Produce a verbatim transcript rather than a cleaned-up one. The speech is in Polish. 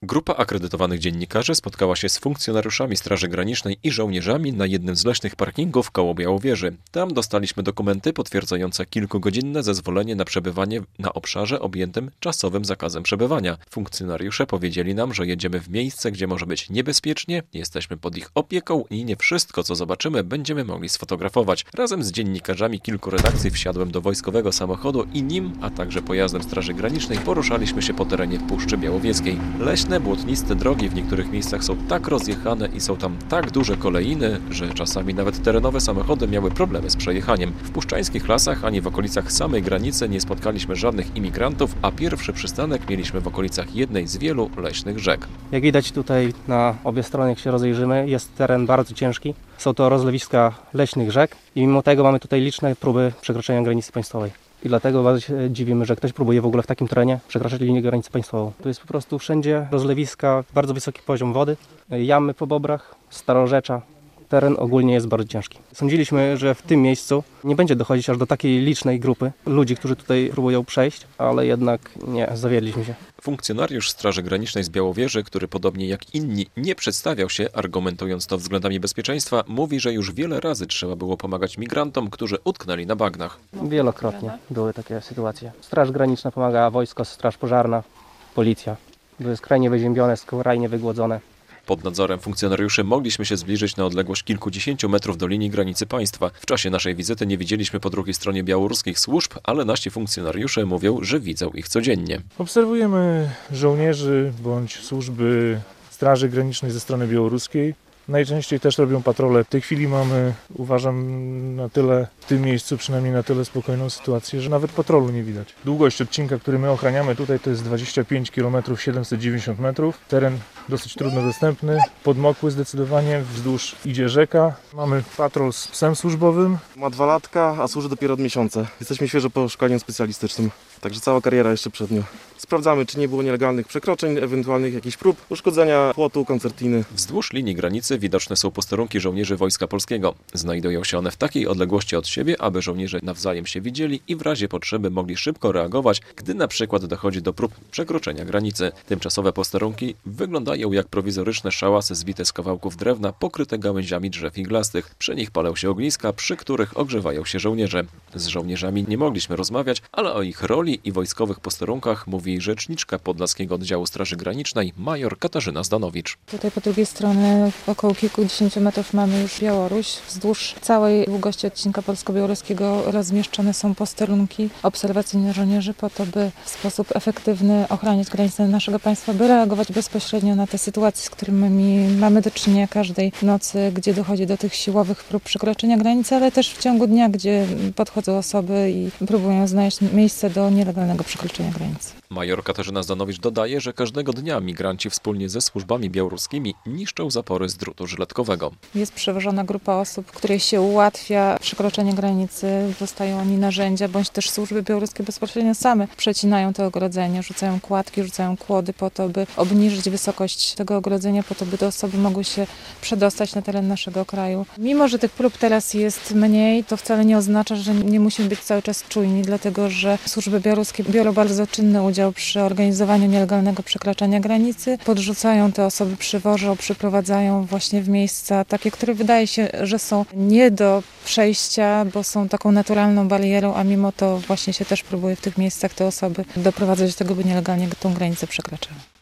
Grupa akredytowanych dziennikarzy spotkała się z funkcjonariuszami Straży Granicznej i żołnierzami na jednym z leśnych parkingów koło Białowieży. Tam dostaliśmy dokumenty potwierdzające kilkugodzinne zezwolenie na przebywanie na obszarze objętym czasowym zakazem przebywania. Funkcjonariusze powiedzieli nam, że jedziemy w miejsce, gdzie może być niebezpiecznie, jesteśmy pod ich opieką i nie wszystko, co zobaczymy, będziemy mogli sfotografować. Razem z dziennikarzami kilku redakcji wsiadłem do wojskowego samochodu i nim, a także pojazdem Straży Granicznej poruszaliśmy się po terenie Puszczy Białowieskiej. Leśne, błotniste drogi w niektórych miejscach są tak rozjechane i są tam tak duże kolejny, że czasami nawet terenowe samochody miały problemy z przejechaniem. W puszczańskich lasach ani w okolicach samej granicy nie spotkaliśmy żadnych imigrantów, a pierwszy przystanek mieliśmy w okolicach jednej z wielu leśnych rzek. Jak widać tutaj na obie strony, jak się rozejrzymy, jest teren bardzo ciężki. Są to rozlewiska leśnych rzek i mimo tego mamy tutaj liczne próby przekroczenia granicy państwowej. I dlatego bardzo się dziwimy, że ktoś próbuje w ogóle w takim terenie przekraczać linię granicy państwową. Tu jest po prostu wszędzie rozlewiska, bardzo wysoki poziom wody, jamy po bobrach, starorzecza. Teren ogólnie jest bardzo ciężki. Sądziliśmy, że w tym miejscu nie będzie dochodzić aż do takiej licznej grupy ludzi, którzy tutaj próbują przejść, ale jednak nie, zawiedliśmy się. Funkcjonariusz Straży Granicznej z Białowieży, który podobnie jak inni nie przedstawiał się, argumentując to względami bezpieczeństwa, mówi, że już wiele razy trzeba było pomagać migrantom, którzy utknęli na bagnach. Wielokrotnie były takie sytuacje. Straż Graniczna pomagała, wojsko, straż pożarna, policja. Były skrajnie wyziębione, skrajnie wygłodzone. Pod nadzorem funkcjonariuszy mogliśmy się zbliżyć na odległość kilkudziesięciu metrów do linii granicy państwa. W czasie naszej wizyty nie widzieliśmy po drugiej stronie białoruskich służb, ale nasi funkcjonariusze mówią, że widzą ich codziennie. Obserwujemy żołnierzy bądź służby Straży Granicznej ze strony białoruskiej. Najczęściej też robią patrole. W tej chwili mamy, uważam, na tyle w tym miejscu, przynajmniej na tyle spokojną sytuację, że nawet patrolu nie widać. Długość odcinka, który my ochraniamy tutaj, to jest dwadzieścia pięć kilometrów siedemset dziewięćdziesiąt metrów. Teren dosyć trudno dostępny, podmokły zdecydowanie, wzdłuż idzie rzeka. Mamy patrol z psem służbowym. Ma dwa latka, a służy dopiero od miesiąca. Jesteśmy świeżo po szkoleniu specjalistycznym, także cała kariera jeszcze przed nią. Sprawdzamy, czy nie było nielegalnych przekroczeń, ewentualnych jakichś prób uszkodzenia płotu, koncertiny. Wzdłuż linii granicy widoczne są posterunki żołnierzy Wojska Polskiego. Znajdują się one w takiej odległości od siebie, aby żołnierze nawzajem się widzieli i w razie potrzeby mogli szybko reagować, gdy na przykład dochodzi do prób przekroczenia granicy. Tymczasowe posterunki wyglądają jak prowizoryczne szałasy zbite z kawałków drewna pokryte gałęziami drzew iglastych. Przy nich palą się ogniska, przy których ogrzewają się żołnierze. Z żołnierzami nie mogliśmy rozmawiać, ale o ich roli i wojskowych posterunkach mówi rzeczniczka Podlaskiego Oddziału Straży Granicznej major Katarzyna Zdanowicz. Tutaj po drugiej stronie około kilkudziesięciu metrów mamy już Białoruś. Wzdłuż całej długości odcinka polsko-białoruskiego rozmieszczone są posterunki obserwacyjne żołnierzy po to, by w sposób efektywny ochraniać granice naszego państwa, by reagować bezpośrednio na te sytuacje, z którymi mamy do czynienia każdej nocy, gdzie dochodzi do tych siłowych prób przekroczenia granicy, ale też w ciągu dnia, gdzie podchodzą osoby i próbują znaleźć miejsce do nielegalnego przekroczenia granicy. Major Katarzyna Zdanowicz dodaje, że każdego dnia migranci wspólnie ze służbami białoruskimi niszczą zapory z drutu żyletkowego. Jest przewożona grupa osób, której się ułatwia przekroczenie granicy, dostają oni narzędzia, bądź też służby białoruskie bezpośrednio same przecinają to ogrodzenie, rzucają kładki, rzucają kłody po to, by obniżyć wysokość tego ogrodzenia, po to, by te osoby mogły się przedostać na teren naszego kraju. Mimo że tych prób teraz jest mniej, to wcale nie oznacza, że nie musimy być cały czas czujni, dlatego że służby białoruskie biorą bardzo czynny udział przy organizowaniu nielegalnego przekraczania granicy, podrzucają te osoby, przywożą, przyprowadzają właśnie w miejsca takie, które wydaje się, że są nie do przejścia, bo są taką naturalną barierą, a mimo to właśnie się też próbuje w tych miejscach te osoby doprowadzać do tego, by nielegalnie tą granicę przekraczały.